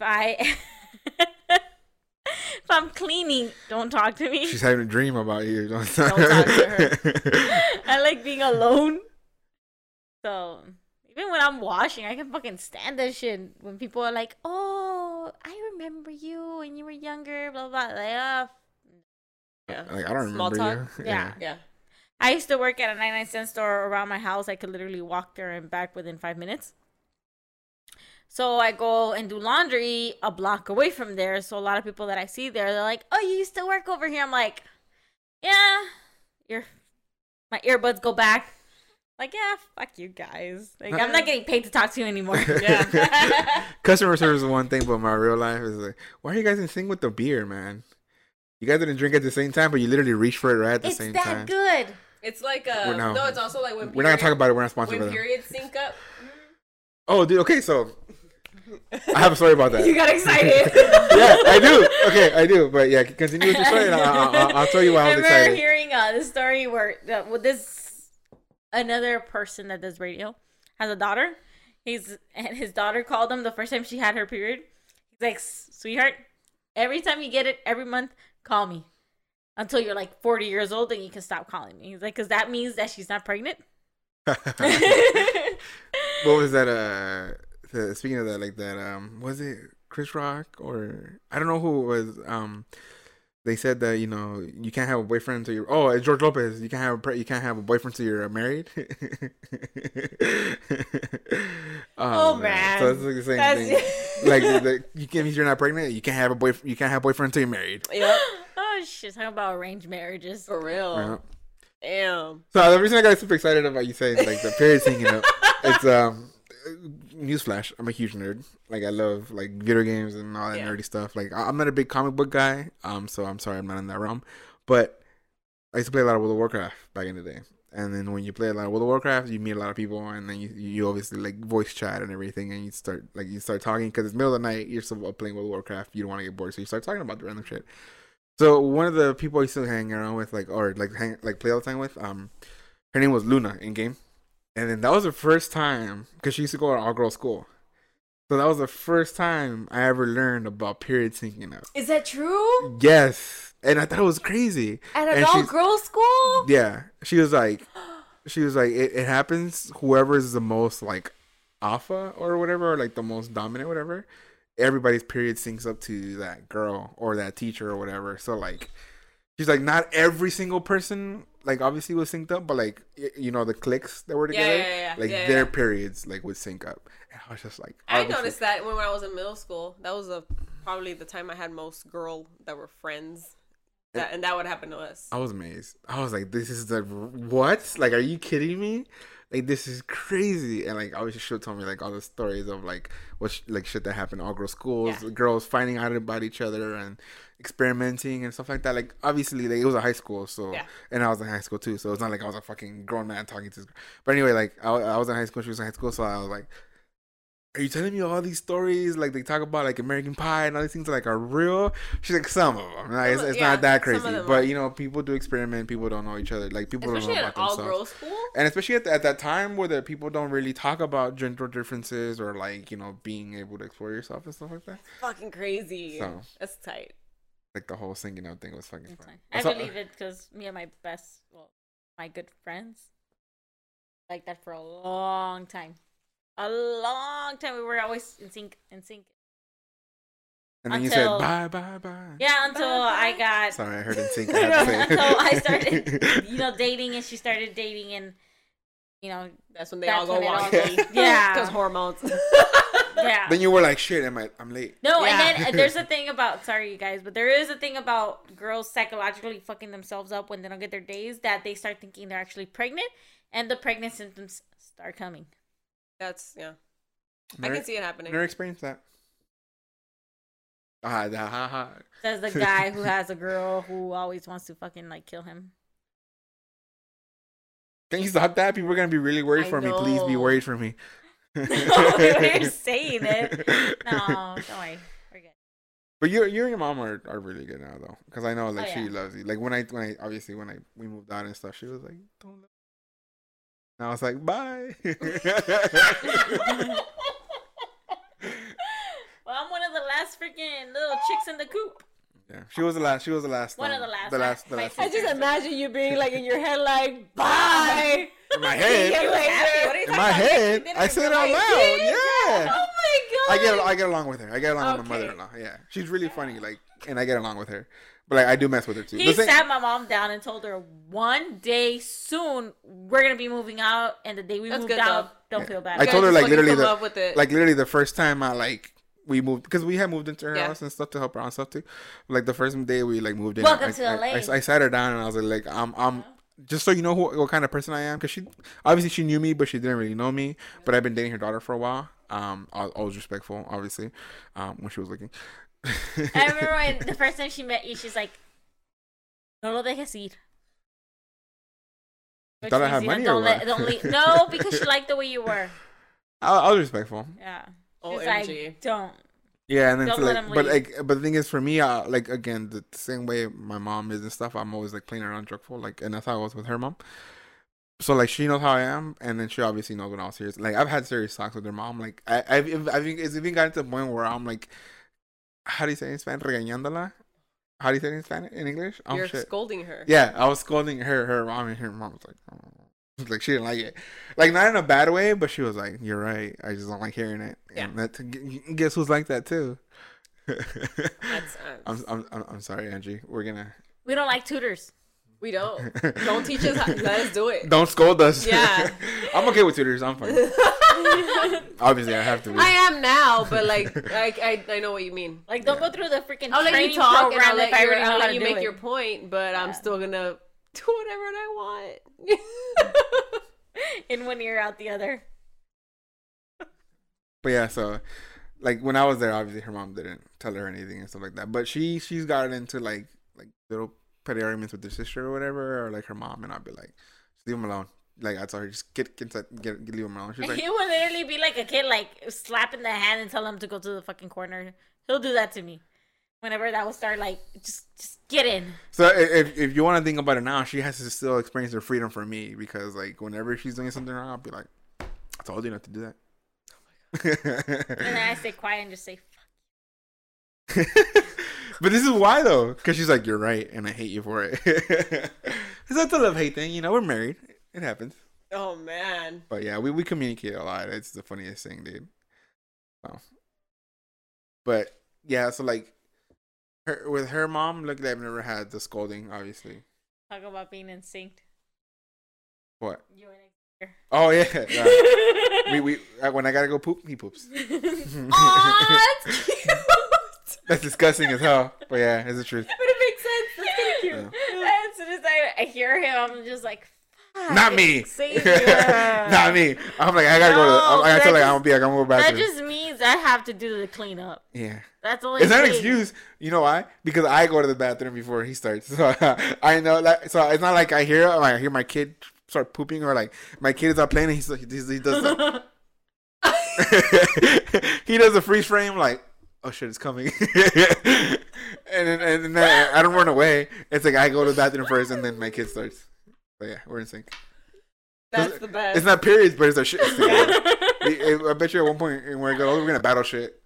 Speaker 1: I'm cleaning, don't talk to me.
Speaker 3: She's having a dream about you. Don't
Speaker 1: talk to her. I like being alone. So even when I'm washing, I can fucking stand that shit. When people are like, "Oh, I remember you when you were younger," blah blah. Like,
Speaker 4: Yeah.
Speaker 3: like I don't
Speaker 4: Small
Speaker 3: remember
Speaker 4: talk.
Speaker 3: you.
Speaker 4: Yeah.
Speaker 1: I used to work at a 99-cent store around my house. I could literally walk there and back within 5 minutes. So I go and do laundry a block away from there. So a lot of people that I see there, they're like, "Oh, you used to work over here." I'm like, "Yeah." My earbuds go back. Like, yeah, fuck you guys. Like, I'm not getting paid to talk to you anymore. Yeah.
Speaker 3: Customer service is one thing, but my real life is like, why are you guys in sync with the beer, man? You guys didn't drink at the same time, but you literally reach for it right at the same time.
Speaker 1: It's that good.
Speaker 4: It's like
Speaker 3: no.
Speaker 4: it's also like when
Speaker 3: we're not gonna talk about it. We're not sponsored by
Speaker 4: when
Speaker 3: them.
Speaker 4: periods sync up.
Speaker 3: Oh, dude. Okay, so I have a story about that.
Speaker 4: You got excited.
Speaker 3: Yeah, I do. Okay, I do. But yeah, continue with your story, and I'll tell you why I was
Speaker 1: excited. I remember
Speaker 3: excited.
Speaker 1: hearing this story where another person that does radio has a daughter. And his daughter called him the first time she had her period. He's like, "Sweetheart, every time you get it, every month, call me until you're like 40 years old, and you can stop calling me." He's like, "Because that means that she's not pregnant."
Speaker 3: What was that? Speaking of that, like that, was it Chris Rock or I don't know who it was. They said that you can't have a boyfriend until you're. Oh, it's George Lopez. You can't have a boyfriend until you're married.
Speaker 1: Oh man!
Speaker 3: So it's like the same thing. Like you can't. If you're not pregnant, you can't have a boyfriend. You can't have a boyfriend until you're married.
Speaker 4: Yep.
Speaker 1: Oh shit! Talking about arranged marriages.
Speaker 4: For real.
Speaker 3: Yeah.
Speaker 4: Damn.
Speaker 3: So the reason I got super excited about you saying like the period thing, it's newsflash. I'm a huge nerd. Like I love like video games and all that nerdy stuff. Like I'm not a big comic book guy. So I'm sorry I'm not in that realm. But I used to play a lot of World of Warcraft back in the day. And then when you play a lot of World of Warcraft, you meet a lot of people, and then you obviously like voice chat and everything, and you start talking because it's middle of the night. You're still playing World of Warcraft. You don't want to get bored, so you start talking about the random shit. So one of the people I used to hang around with, play all the time with, her name was Luna in game. And then that was the first time, because she used to go to all-girls school. So that was the first time I ever learned about period syncing up.
Speaker 4: Is that true?
Speaker 3: Yes. And I thought it was crazy.
Speaker 4: At an all-girls school?
Speaker 3: Yeah. She was like, it happens, whoever is the most, like, alpha or whatever, or, like, the most dominant, whatever, everybody's period syncs up to that girl or that teacher or whatever. So, like, she's like, not every single person, like, obviously was synced up, but, like, the cliques that were together, their periods, like, would sync up. And I was just like...
Speaker 4: I noticed that when I was in middle school. That was probably the time I had most girl that were friends. And that would happen to us.
Speaker 3: I was amazed. I was like, this is what? Like, are you kidding me? Like, this is crazy. And, like, obviously she'll tell me, like, all the stories of, like, shit that happened in all girl schools, girls finding out about each other and experimenting and stuff like that. Like, obviously, like, it was a high school, so, and I was in high school, too, so it's not like I was a fucking grown man talking to this girl. But anyway, like, I was in high school, she was in high school, so I was like, are you telling me all these stories? Like, they talk about, like, American Pie and all these things, like, are real? She's like, some of them. Like, it's not that crazy. But, people do experiment. People don't know each other. Like, people
Speaker 4: especially
Speaker 3: don't know about themselves.
Speaker 4: All-girls school?
Speaker 3: And especially at that time where people don't really talk about gender differences or, like, being able to explore yourself and stuff like that.
Speaker 4: Fucking crazy.
Speaker 3: So,
Speaker 4: that's tight.
Speaker 3: Like, the whole singing out thing was fucking fun.
Speaker 1: I believe it because me and my good friends, like that for a long time. A long time. We were always in sync.
Speaker 3: And then you said, bye, bye, bye.
Speaker 1: Yeah, until I got...
Speaker 3: Sorry, I heard in sync. I had to say it.
Speaker 1: Until I started, dating, and she started dating, and,
Speaker 4: that's when they all go wonky.
Speaker 1: Yeah.
Speaker 4: Because hormones.
Speaker 1: Yeah.
Speaker 3: Then you were like, shit, I'm late.
Speaker 1: No, and then there's a thing about... Sorry, you guys, but there is a thing about girls psychologically fucking themselves up when they don't get their days, that they start thinking they're actually pregnant, and the pregnant symptoms start coming.
Speaker 4: That's, I can see it happening.
Speaker 3: Never experienced that.
Speaker 1: Says the guy who has a girl who always wants to fucking, like, kill him.
Speaker 3: Can you stop that? People are going to be really worried for me. Please be worried for me.
Speaker 1: No, you're saying it. No, don't worry. We're good.
Speaker 3: But you and your mom are really good now though, because I know like
Speaker 1: Oh,
Speaker 3: she
Speaker 1: yeah.
Speaker 3: loves you. Like when I obviously we moved out and stuff, she was like, "Don't." And I was like, "Bye."
Speaker 1: Well, I'm one of the last freaking little chicks in the coop.
Speaker 3: Yeah, she was the last. She was the last.
Speaker 1: One of the last.
Speaker 3: The last. The
Speaker 1: My
Speaker 3: last.
Speaker 4: I just imagine you being like in your head, like, bye.
Speaker 3: In my head.
Speaker 4: Yeah, like,
Speaker 1: Happy. What are you
Speaker 3: In
Speaker 1: talking
Speaker 3: my
Speaker 1: about?
Speaker 3: head,
Speaker 1: Dinner
Speaker 3: I said it
Speaker 1: girl.
Speaker 3: out loud. Yeah.
Speaker 4: Oh my god.
Speaker 3: I get along with her. I get along with my
Speaker 4: Okay.
Speaker 3: mother-in-law. Yeah, she's really funny. Like, and I get along with her. But like, I do mess with her too.
Speaker 1: He sat my mom down and told her one day soon we're gonna be moving out, and the day we
Speaker 4: That's
Speaker 1: moved
Speaker 4: good,
Speaker 1: out,
Speaker 4: though.
Speaker 1: don't feel bad.
Speaker 3: I told her
Speaker 4: just
Speaker 3: like
Speaker 4: fucking
Speaker 3: literally
Speaker 4: come up with it.
Speaker 3: the first time we moved, because we had moved into her
Speaker 4: Yeah.
Speaker 3: house and stuff to help her out and stuff too. Like the first day we like moved in.
Speaker 1: Welcome
Speaker 3: I,
Speaker 1: to LA.
Speaker 3: I sat her down and I was like I'm just so you know what kind of person I am, because she obviously she knew me but she didn't really know me. But I've been dating her daughter for a while. I was respectful obviously when she was looking.
Speaker 1: I remember when the first time she met you, she's like, "No lo dejes ir." Which
Speaker 3: Thought I had
Speaker 1: means,
Speaker 3: money
Speaker 1: don't
Speaker 3: or what?
Speaker 1: don't leave. No, because she liked the way you were.
Speaker 3: I was respectful.
Speaker 1: Yeah. She's
Speaker 4: OMG.
Speaker 1: like, don't.
Speaker 3: Yeah, and then
Speaker 1: Don't
Speaker 3: so,
Speaker 1: let
Speaker 3: like,
Speaker 1: him
Speaker 3: but
Speaker 1: leave.
Speaker 3: like, but the thing is, for me, like again, the same way my mom is and stuff, I'm always like playing around joyful, like, and that's how I was with her mom. So like, she knows how I am, and then she obviously knows when I was serious. Like, I've had serious talks with her mom. Like, I think it's even gotten to the point where I'm like, how do you say it in Spanish? Regañándola. How do you say it in Spanish? In English? Oh
Speaker 4: You're
Speaker 3: shit.
Speaker 4: scolding her.
Speaker 3: Yeah, I was scolding her mom, and her mom was like, oh. Like she didn't like it, like not in a bad way, but she was like, "You're right. I just don't like hearing it."
Speaker 4: Yeah.
Speaker 3: And guess who's like that too?
Speaker 4: That's,
Speaker 3: I'm sorry, Angie. We're gonna
Speaker 1: We don't like tutors.
Speaker 4: we don't. Don't teach us. Let us do it.
Speaker 3: don't scold us.
Speaker 4: Yeah.
Speaker 3: I'm okay with tutors. I'm fine. Obviously, I have to be.
Speaker 4: I am now, but like I know what you mean.
Speaker 1: Like, don't go through the freaking
Speaker 4: I'll let
Speaker 1: training
Speaker 4: you talk and
Speaker 1: program
Speaker 4: I'll let,
Speaker 1: if I already know
Speaker 4: I'll
Speaker 1: how
Speaker 4: let
Speaker 1: to
Speaker 4: you
Speaker 1: do
Speaker 4: make
Speaker 1: it.
Speaker 4: your point, but I'm
Speaker 1: Yeah.
Speaker 4: still gonna do whatever I want.
Speaker 1: In one ear, out the other.
Speaker 3: But yeah, so like when I was there, obviously her mom didn't tell her anything and stuff like that. But she's gotten into like little petty arguments with her sister or whatever, or like her mom, and I'll be like, just leave him alone. Like I told her, just get inside, leave him alone. She's like,
Speaker 1: He would literally be like a kid, like slapping the hand and tell him to go to the fucking corner. He'll do that to me. Whenever that will start, like, just get in.
Speaker 3: so if you want to think about it now, she has to still experience her freedom for me, because like whenever she's doing something wrong, I'll be like, I told you not to do that.
Speaker 1: And then I stay quiet and just say,
Speaker 3: But this is why though, because she's like, you're right, and I hate you for it. Because that's a love hate thing, you know. We're married, it happens.
Speaker 4: Oh man.
Speaker 3: But yeah, we communicate a lot. It's the funniest thing, dude. So, but yeah, so like, with her mom, look, I've never had the scolding, obviously.
Speaker 1: talk about being in sync.
Speaker 3: What?
Speaker 1: You and
Speaker 3: Oh yeah. we when I gotta go poop, he poops.
Speaker 4: Aw, that's cute.
Speaker 3: That's disgusting as hell. But yeah, it's the truth.
Speaker 4: But it makes sense. That's kind of cute.
Speaker 1: As soon as I hear him, I'm just like, fuck,
Speaker 3: Not me.
Speaker 1: Xavier.
Speaker 3: Not me. I'm like, I gotta go.
Speaker 1: No,
Speaker 3: I gotta tell
Speaker 1: that
Speaker 3: like I'm gonna go back.
Speaker 1: That just means I have to do the cleanup.
Speaker 3: Yeah.
Speaker 1: That's the only
Speaker 3: It's not an
Speaker 1: thing.
Speaker 3: excuse. You know why? Because I go to the bathroom before he starts. So I know. Like, so it's not like I hear my kid start pooping, or like my kid is out playing and he does the, he does a freeze frame like, oh shit, it's coming. and then I don't run away. It's like I go to the bathroom first and then my kid starts. But yeah, we're in sync.
Speaker 4: That's the best.
Speaker 3: It's not periods, but it's a shit. I bet you at one point when we go, we're gonna battle shit.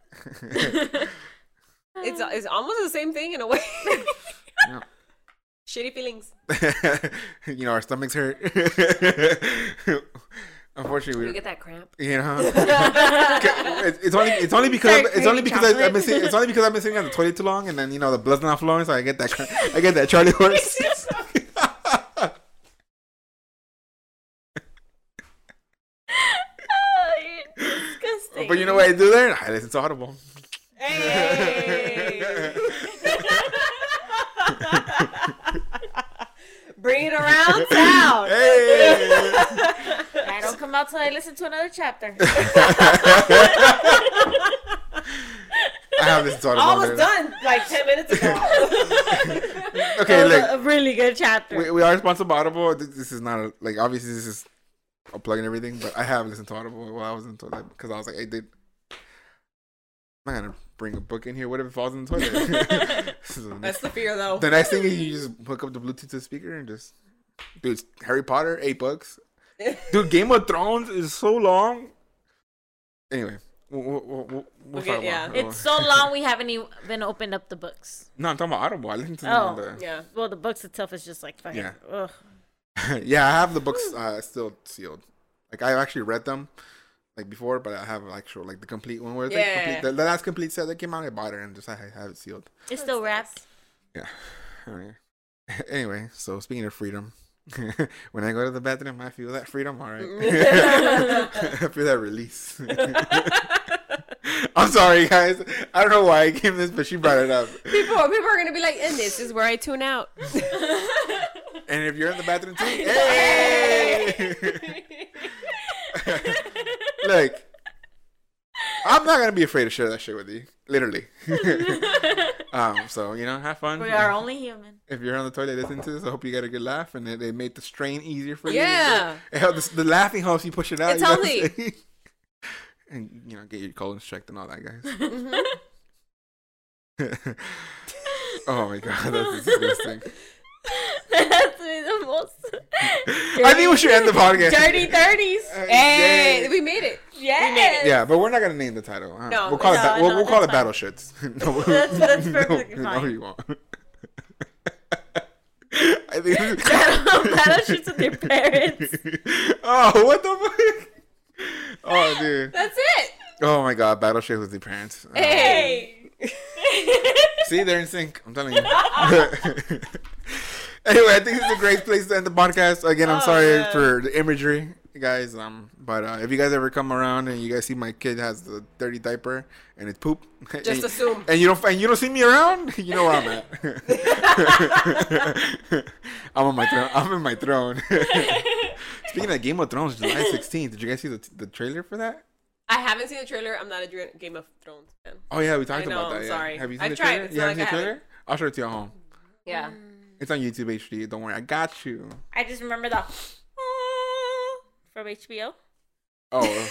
Speaker 4: It's almost the same thing in a way.
Speaker 3: Yeah.
Speaker 4: Shitty feelings.
Speaker 3: You know, our stomachs hurt. Unfortunately,
Speaker 4: You get that cramp.
Speaker 3: you know, it's only because I've been sitting on the toilet too long, and then you know the blood's not flowing, so I get that Charlie horse.
Speaker 1: Oh, you're disgusting.
Speaker 3: But you know what I do there? I listen to Audible.
Speaker 4: Hey. Bring it around town.
Speaker 3: Hey.
Speaker 1: I don't come out till I listen to another chapter.
Speaker 3: I have listened to Audible.
Speaker 4: Almost done like 10 minutes ago.
Speaker 3: Okay,
Speaker 1: That was
Speaker 3: like
Speaker 1: a really good chapter.
Speaker 3: we are sponsored by Audible. This is not like obviously this is a plug and everything, but I have listened to Audible while I was into it because I was like, hey, dude, I'm not gonna bring a book in here. What if it falls in the toilet?
Speaker 4: That's the fear, though.
Speaker 3: The next thing is you just hook up the Bluetooth to the speaker and just, dude, it's Harry Potter, 8 books. Dude, Game of Thrones is so long. Anyway, we'll
Speaker 4: Okay,
Speaker 3: talk
Speaker 4: yeah.
Speaker 3: about
Speaker 1: It's so long we haven't even opened up the books.
Speaker 3: No, I'm talking about Audible. I listen to them
Speaker 1: Oh.
Speaker 3: on the.
Speaker 4: Yeah.
Speaker 1: Well, the books itself is just like fucking.
Speaker 3: Yeah.
Speaker 1: Ugh.
Speaker 3: Yeah, I have the books still sealed. Like I actually read them like before, but I have actual like the complete one where it's like complete, the last complete set that came out. I bought it and just I have it sealed.
Speaker 1: It's still wrapped.
Speaker 3: Yeah. Anyway, so speaking of freedom, when I go to the bathroom, I feel that freedom. All right, I feel that release. I'm sorry, guys. I don't know why I came this, but she brought it up.
Speaker 4: People are gonna be like, and this is where I tune out.
Speaker 3: And if you're in the bathroom too, hey! Look, I'm not gonna be afraid to share that shit with you, literally. So have fun.
Speaker 1: We are only human.
Speaker 3: If you're on the toilet listening to this, I hope you got a good laugh and it made the strain easier for you.
Speaker 4: Yeah.
Speaker 3: It helps, the laughing helps you push it out.
Speaker 4: It's
Speaker 3: you know what I'm
Speaker 4: healthy.
Speaker 3: saying? And get your colons checked and all that, guys. Oh my god, that's disgusting.
Speaker 1: That's the most.
Speaker 3: I think we should end the podcast.
Speaker 1: Dirty 30s.
Speaker 4: Hey,
Speaker 3: Yay.
Speaker 4: we made it.
Speaker 1: Yes.
Speaker 3: Yeah, but we're not gonna name the title.
Speaker 4: No,
Speaker 3: we'll call it.
Speaker 1: no,
Speaker 3: We'll call it
Speaker 1: that's
Speaker 3: Battle Shits. No,
Speaker 1: That's perfectly
Speaker 3: no,
Speaker 1: fine.
Speaker 3: No, you won't. I think.
Speaker 1: Battle shoots with your parents.
Speaker 3: Oh, what the fuck? Oh, dude.
Speaker 4: That's it.
Speaker 3: Oh my god, Battle Shits with your parents.
Speaker 4: Hey.
Speaker 3: See, they're in sync. I'm telling you. Anyway, I think this is a great place to end the podcast. Again, I'm sorry
Speaker 4: man.
Speaker 3: for the imagery, guys. But if you guys ever come around and you guys see my kid has the dirty diaper and it's poop,
Speaker 4: Just assume.
Speaker 3: and you don't see me around, you know where I'm at. I'm on my throne. I'm in my throne. Speaking of Game of Thrones, July 16th. Did you guys see the trailer for that?
Speaker 4: I haven't seen the trailer. I'm not a Game of Thrones fan.
Speaker 3: Oh yeah, we talked
Speaker 4: I know,
Speaker 3: about that.
Speaker 4: I'm
Speaker 3: Yeah.
Speaker 4: sorry.
Speaker 3: Have you seen
Speaker 4: I've
Speaker 3: the
Speaker 4: tried.
Speaker 3: trailer?
Speaker 4: It's
Speaker 3: You
Speaker 4: not
Speaker 3: haven't seen
Speaker 4: like
Speaker 3: the
Speaker 4: I
Speaker 3: trailer? I'll show it to you at home.
Speaker 4: Yeah.
Speaker 3: It's on YouTube HD. Don't worry, I got you.
Speaker 1: I just remember the from HBO.
Speaker 3: Oh.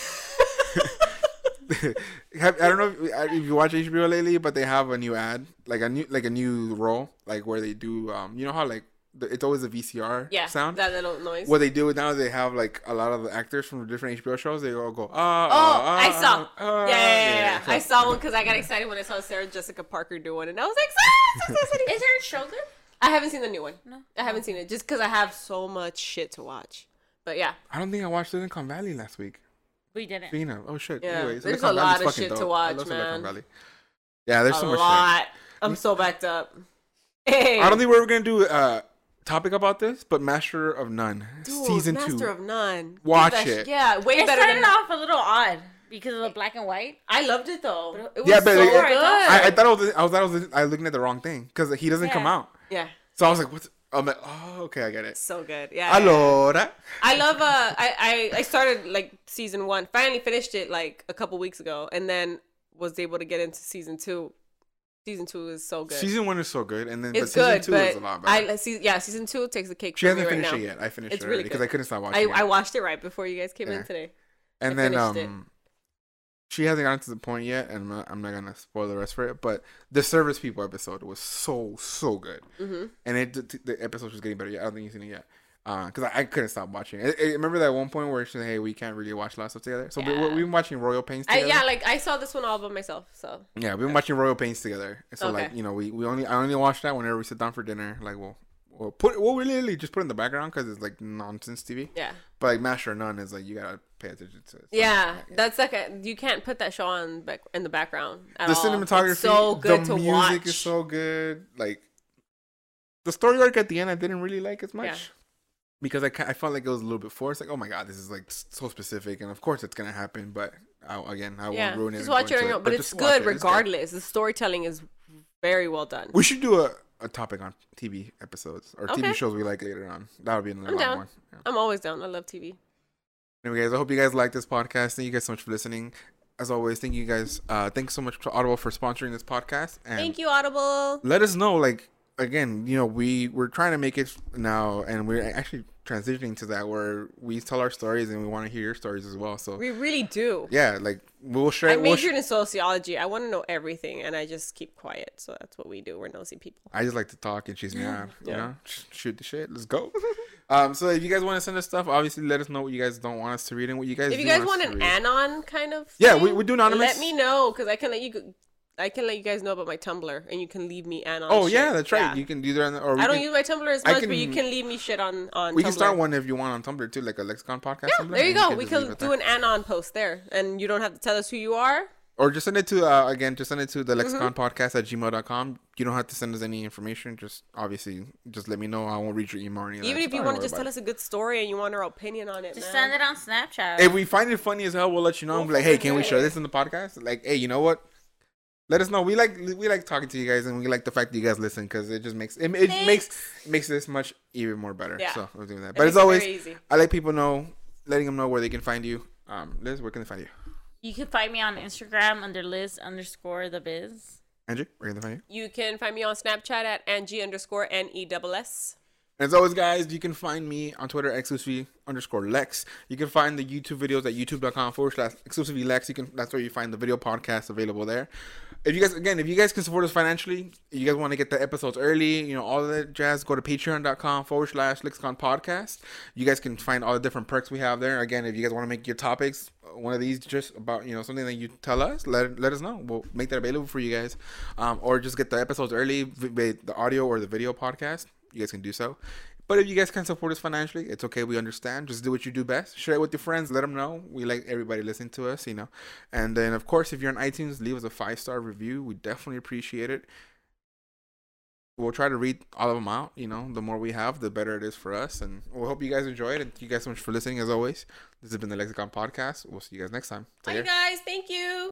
Speaker 3: I don't know if you watch HBO lately, but they have a new ad, like a new role, like where they do, you know how like it's always a VCR sound.
Speaker 4: That little noise.
Speaker 3: What they do now, they have like a lot of the actors from the different HBO shows. They all go,
Speaker 4: I saw. Yeah.
Speaker 3: So-
Speaker 4: I saw one because I got excited when I saw Sarah Jessica Parker do one, and I was like,
Speaker 1: Is her show good?
Speaker 4: I haven't seen the new one.
Speaker 1: No.
Speaker 4: I haven't seen it just because I have so much shit to watch. But yeah,
Speaker 3: I don't think I watched Silicon Valley last week.
Speaker 1: We didn't.
Speaker 3: Speaking of, oh shit.
Speaker 4: Yeah,
Speaker 3: Anyways,
Speaker 4: there's
Speaker 3: Silicon
Speaker 4: a
Speaker 3: Valley's
Speaker 4: lot of
Speaker 3: fucking
Speaker 4: shit to
Speaker 3: dope. I
Speaker 4: watch,
Speaker 3: love Silicon
Speaker 4: man.
Speaker 3: Valley. Yeah, there's
Speaker 4: a
Speaker 3: so much
Speaker 4: lot. I'm so backed up. Hey,
Speaker 3: I don't think we're gonna do a topic about this, but Master of None
Speaker 4: Dude,
Speaker 3: season
Speaker 4: Master
Speaker 3: 2.
Speaker 4: of None.
Speaker 3: Watch
Speaker 4: Dude,
Speaker 3: it.
Speaker 4: Yeah, way
Speaker 1: It
Speaker 4: better
Speaker 1: started
Speaker 4: than
Speaker 1: off a little odd because of the black and white.
Speaker 4: I loved it though. It was
Speaker 3: Yeah, but
Speaker 4: so
Speaker 3: like,
Speaker 4: good.
Speaker 3: I thought I was looking at the wrong thing because he doesn't come
Speaker 1: Yeah.
Speaker 3: out.
Speaker 4: Yeah,
Speaker 3: So I was like, what's? I'm like, oh, okay, I get it.
Speaker 4: so good. Yeah.
Speaker 3: Allora.
Speaker 4: I love I started like season 1, finally finished it like a couple weeks ago, and then was able to get into season 2. Season 2 is so good.
Speaker 3: Season 1 is so good, and then
Speaker 4: It's
Speaker 3: but season
Speaker 4: good,
Speaker 3: 2
Speaker 4: but
Speaker 3: is a lot better.
Speaker 4: season 2 takes the cake
Speaker 3: She
Speaker 4: for me
Speaker 3: hasn't
Speaker 4: right
Speaker 3: finished
Speaker 4: now.
Speaker 3: it yet. I finished
Speaker 4: It's
Speaker 3: it
Speaker 4: really
Speaker 3: already because
Speaker 4: good.
Speaker 3: I couldn't stop watching
Speaker 4: I
Speaker 3: it.
Speaker 4: watched it right before you guys came in today.
Speaker 3: And
Speaker 4: I
Speaker 3: then
Speaker 4: finished it.
Speaker 3: she hasn't gotten to the point yet, and I'm not gonna spoil the rest for it. But the Service People episode was so good, and the episode was getting better. I don't think you've seen it yet, because I couldn't stop watching it. Remember that one point where she said, "Hey, we can't really watch a lot of stuff together." So we've been watching Royal Pains together.
Speaker 4: I saw this one all by myself. So
Speaker 3: Yeah, we've been watching Royal Pains together. So
Speaker 4: Okay.
Speaker 3: like, I only watch that whenever we sit down for dinner. Like we'll literally just put it in the background because it's like nonsense TV.
Speaker 4: yeah,
Speaker 3: But like Master of None is like you gotta pay attention to it. So,
Speaker 4: yeah, that's like you can't put that show on in the background. At
Speaker 3: The
Speaker 4: all.
Speaker 3: cinematography,
Speaker 4: It's so good
Speaker 3: the
Speaker 4: to
Speaker 3: music
Speaker 4: watch.
Speaker 3: is so good. Like the story arc at the end, I didn't really like as much.
Speaker 4: Yeah.
Speaker 3: Because I felt like it was a little bit forced. Like, oh my god, this is like so specific, and of course it's gonna happen. But I won't ruin it.
Speaker 4: Just
Speaker 3: and
Speaker 4: watch
Speaker 3: go
Speaker 4: it on
Speaker 3: into
Speaker 4: your own. But it's
Speaker 3: just watch
Speaker 4: good
Speaker 3: it. It's
Speaker 4: regardless. The storytelling is very well done.
Speaker 3: We should do a topic on TV episodes or
Speaker 4: Okay.
Speaker 3: TV shows we like later on. That would be another
Speaker 4: I'm down.
Speaker 3: one. Yeah.
Speaker 4: I'm always down. I love TV.
Speaker 3: Anyway, guys, I hope you guys like this podcast. Thank you guys so much for listening. As always, thank you guys. Thanks so much to Audible for sponsoring this podcast. And
Speaker 4: Thank you, Audible.
Speaker 3: let us know, like, again, you know, we're trying to make it now, and we're actually transitioning to that where we tell our stories and we want to hear your stories as well. So
Speaker 4: We really do.
Speaker 3: yeah, like we'll share.
Speaker 4: I majored in sociology. I want to know everything, and I just keep quiet. So that's what we do. We're nosy people.
Speaker 3: I just like to talk and cheese me out. You
Speaker 4: Yeah.
Speaker 3: know, shoot the shit. Let's go. So if you guys want to send us stuff, obviously let us know what you guys don't want us to read and what you guys.
Speaker 4: If you
Speaker 3: do
Speaker 4: guys
Speaker 3: want
Speaker 4: want
Speaker 3: us to
Speaker 4: an
Speaker 3: read.
Speaker 4: anon kind of
Speaker 3: Yeah,
Speaker 4: thing,
Speaker 3: we do anonymous.
Speaker 4: Let me know because I can let you guys know about my Tumblr, and you can leave me anon.
Speaker 3: Oh
Speaker 4: shit.
Speaker 3: yeah, that's right.
Speaker 4: Yeah.
Speaker 3: You can do that. Or we
Speaker 4: I don't
Speaker 3: can,
Speaker 4: use my Tumblr as
Speaker 3: I
Speaker 4: much,
Speaker 3: can-
Speaker 4: but you can leave me shit on
Speaker 3: We
Speaker 4: Tumblr.
Speaker 3: can start one if you want on Tumblr too, like a Lexicon podcast.
Speaker 4: Yeah,
Speaker 3: Tumblr,
Speaker 4: there you
Speaker 3: and
Speaker 4: go. We
Speaker 3: just leave
Speaker 4: can
Speaker 3: it
Speaker 4: do
Speaker 3: there.
Speaker 4: an anon post there, and you don't have to tell us who you are.
Speaker 3: Or just send it to again. Just send it to the
Speaker 4: Mm-hmm.
Speaker 3: Lexicon Podcast at gmail.com. You don't have to send us any information. Just obviously, just let me know. I won't read your email or anything.
Speaker 4: Even if you want to just tell us a good story and you want our opinion on it,
Speaker 1: Just
Speaker 4: man.
Speaker 1: send it on Snapchat.
Speaker 3: If we find it funny as hell, we'll let you know.
Speaker 4: We'll
Speaker 3: Be like, hey,
Speaker 4: fucking
Speaker 3: can we
Speaker 4: do
Speaker 3: share
Speaker 4: it.
Speaker 3: this in the podcast? Like, hey, you know what? Let us know. We like talking to you guys, and we like the fact that you guys listen because it just makes makes this much even more better.
Speaker 4: Yeah.
Speaker 3: So we're doing that.
Speaker 4: It
Speaker 3: But
Speaker 4: makes
Speaker 3: as
Speaker 4: it
Speaker 3: always,
Speaker 4: very easy.
Speaker 3: I let people know, letting them know where they can find you. Liz, where can they find you?
Speaker 1: You can find me on Instagram under Liz_the biz.
Speaker 3: Angie, where can they find you?
Speaker 4: You can find me on Snapchat at Angie_NESS.
Speaker 3: And as always, guys, you can find me on Twitter, exclusively_Lex. You can find the YouTube videos at youtube.com/exclusivelylex. That's where you find the video podcast available there. If you guys can support us financially, you guys want to get the episodes early, you know, all of that jazz, go to patreon.com/Lexicon podcast. You guys can find all the different perks we have there. Again, if you guys want to make your topics, one of these just about, you know, something that you tell us, let us know. We'll make that available for you guys. Or just get the episodes early, the audio or the video podcast. You guys can do so. But if you guys can support us financially, it's okay. We understand. Just do what you do best. Share it with your friends. Let them know. We like everybody listening to us, you know. And then, of course, if you're on iTunes, leave us a 5-star review. We definitely appreciate it. We'll try to read all of them out. You know, the more we have, the better it is for us. And we hope you guys enjoyed. And thank you guys so much for listening, as always. This has been the Lexicon Podcast. We'll see you guys next time. Take
Speaker 4: Bye,
Speaker 3: care.
Speaker 4: guys. Thank you.